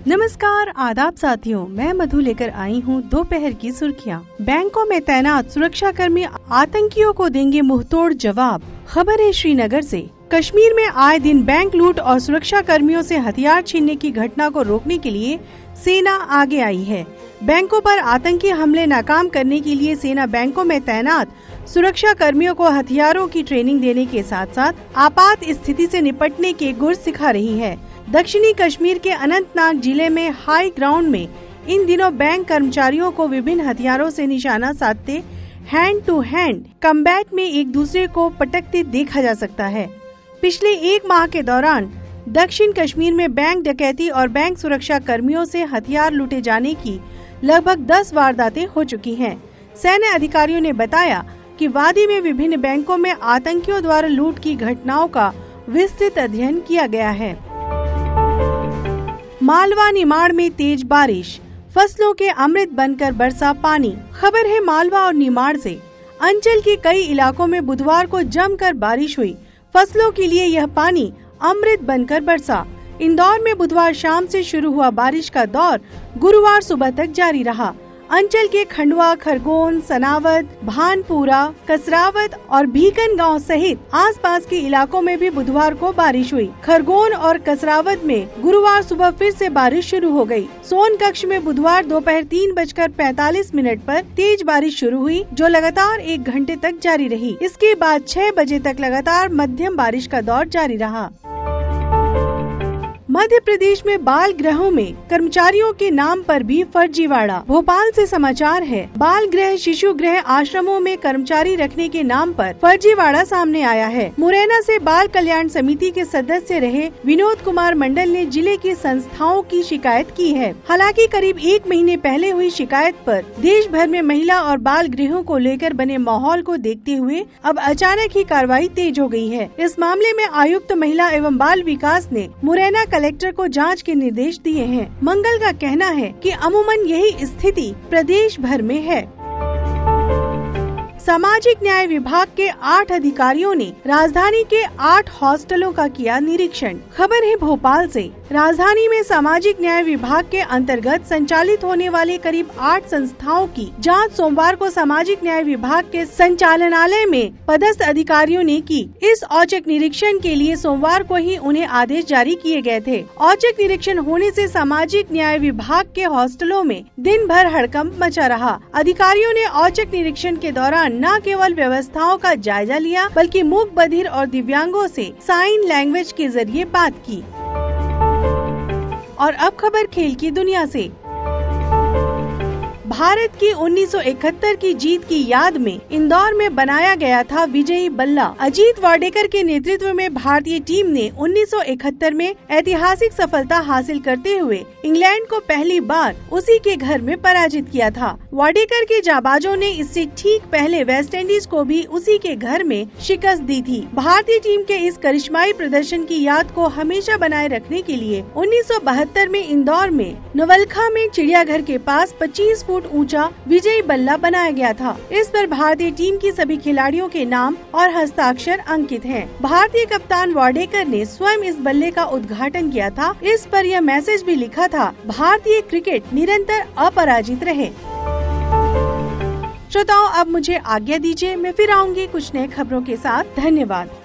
नमस्कार, आदाब साथियों, मैं मधु लेकर आई हूँ दोपहर की सुर्खियाँ। बैंकों में तैनात सुरक्षाकर्मी आतंकियों को देंगे मुंहतोड़ जवाब। खबर है श्रीनगर से। कश्मीर में आए दिन बैंक लूट और सुरक्षा कर्मियों से हथियार छीनने की घटना को रोकने के लिए सेना आगे आई है। बैंकों पर आतंकी हमले नाकाम करने के लिए सेना बैंकों में तैनात सुरक्षा कर्मियों को हथियारों की ट्रेनिंग देने के साथ साथ आपात स्थिति से निपटने के गुर सिखा रही है। दक्षिणी कश्मीर के अनंतनाग जिले में हाई ग्राउंड में इन दिनों बैंक कर्मचारियों को विभिन्न हथियारों से निशाना साधते हैंड टू हैंड कम्बैट में एक दूसरे को पटकते देखा जा सकता है। पिछले एक माह के दौरान दक्षिण कश्मीर में बैंक डकैती और बैंक सुरक्षा कर्मियों से हथियार लूटे जाने की लगभग 10 वारदातें हो चुकी हैं। सैन्य अधिकारियों ने बताया कि वादी में विभिन्न बैंकों में आतंकियों द्वारा लूट की घटनाओं का विस्तृत अध्ययन किया गया है। मालवा निमाड़ में तेज बारिश, फसलों के अमृत बनकर बरसा पानी। खबर है मालवा और निमाड़ से। अंचल के कई इलाकों में बुधवार को जमकर बारिश हुई। फसलों के लिए यह पानी अमृत बनकर बरसा। इंदौर में बुधवार शाम से शुरू हुआ बारिश का दौर गुरुवार सुबह तक जारी रहा। अंचल के खंडवा, खरगोन, सनावद, भानपुरा, कसरावत और भीकन गांव सहित आसपास के इलाकों में भी बुधवार को बारिश हुई। खरगोन और कसरावत में गुरुवार सुबह फिर से बारिश शुरू हो गई। सोन कक्ष में बुधवार दोपहर 3:45 पर तेज बारिश शुरू हुई, जो लगातार 1 घंटे तक जारी रही। इसके बाद 6 बजे तक लगातार मध्यम बारिश का दौर जारी रहा। मध्य प्रदेश में बाल गृहों में कर्मचारियों के नाम पर भी फर्जीवाड़ा। भोपाल से समाचार है। बाल गृह, शिशु गृह, आश्रमों में कर्मचारी रखने के नाम पर फर्जीवाड़ा सामने आया है। मुरैना से बाल कल्याण समिति के सदस्य रहे विनोद कुमार मंडल ने जिले की संस्थाओं की शिकायत की है। हालांकि करीब 1 महीने पहले हुई शिकायत पर देश भर में महिला और बाल गृहों को लेकर बने माहौल को देखते हुए अब अचानक ही कार्रवाई तेज हो गई है। इस मामले में आयुक्त महिला एवं बाल विकास ने मुरैना कलेक्टर को जांच के निर्देश दिए हैं। मंगल का कहना है कि अमूमन यही स्थिति प्रदेश भर में है। सामाजिक न्याय विभाग के 8 अधिकारियों ने राजधानी के 8 हॉस्टलों का किया निरीक्षण। खबर है भोपाल से। राजधानी में सामाजिक न्याय विभाग के अंतर्गत संचालित होने वाले करीब 8 संस्थाओं की जांच सोमवार को सामाजिक न्याय विभाग के संचालनालय में पदस्थ अधिकारियों ने की। इस औचक निरीक्षण के लिए सोमवार को ही उन्हें आदेश जारी किए गए थे। औचक निरीक्षण होने से सामाजिक न्याय विभाग के हॉस्टलों में दिन भर हड़कंप मचा रहा। अधिकारियों ने औचक निरीक्षण के दौरान न केवल व्यवस्थाओं का जायजा लिया, बल्कि मूक, बधिर और दिव्यांगों से साइन लैंग्वेज के जरिए बात की। और अब खबर खेल की दुनिया से। भारत की 1971 की जीत की याद में इंदौर में बनाया गया था विजयी बल्ला। अजीत वाडेकर के नेतृत्व में भारतीय टीम ने 1971 में ऐतिहासिक सफलता हासिल करते हुए इंग्लैंड को पहली बार उसी के घर में पराजित किया था। वाडेकर के जाबाजों ने इससे ठीक पहले वेस्टइंडीज को भी उसी के घर में शिकस्त दी थी। भारतीय टीम के इस करिश्माई प्रदर्शन की याद को हमेशा बनाए रखने के लिए 1972 में इंदौर में नवलखा में चिड़ियाघर के पास 25 फुट ऊंचा विजयी बल्ला बनाया गया था। इस पर भारतीय टीम की सभी खिलाड़ियों के नाम और हस्ताक्षर अंकित हैं। भारतीय कप्तान वाडेकर ने स्वयं इस बल्ले का उद्घाटन किया था। इस पर यह मैसेज भी लिखा था, भारतीय क्रिकेट निरंतर अपराजित रहे। श्रोताओं, अब मुझे आज्ञा दीजिए, मैं फिर आऊंगी कुछ नए खबरों के साथ। धन्यवाद।